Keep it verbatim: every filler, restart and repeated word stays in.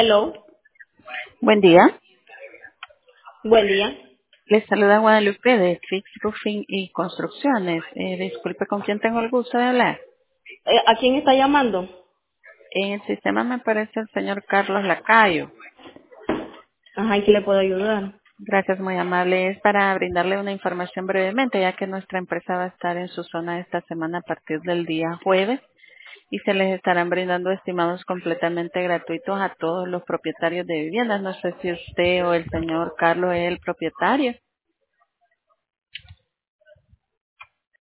Hello, Buen día. buen día. Les saluda Guadalupe de Fix Roofing y Construcciones. Eh, disculpe, ¿con quién tengo el gusto de hablar? Eh, ¿A quién está llamando? En el sistema me aparece el señor Carlos Lacayo. Ajá, ¿en qué le puedo ayudar? Gracias, muy amable. Es para brindarle una información brevemente, ya que nuestra empresa va a estar en su zona esta semana a partir del día jueves y se les estarán brindando estimados completamente gratuitos a todos los propietarios de viviendas. No sé si usted o el señor Carlos es el propietario.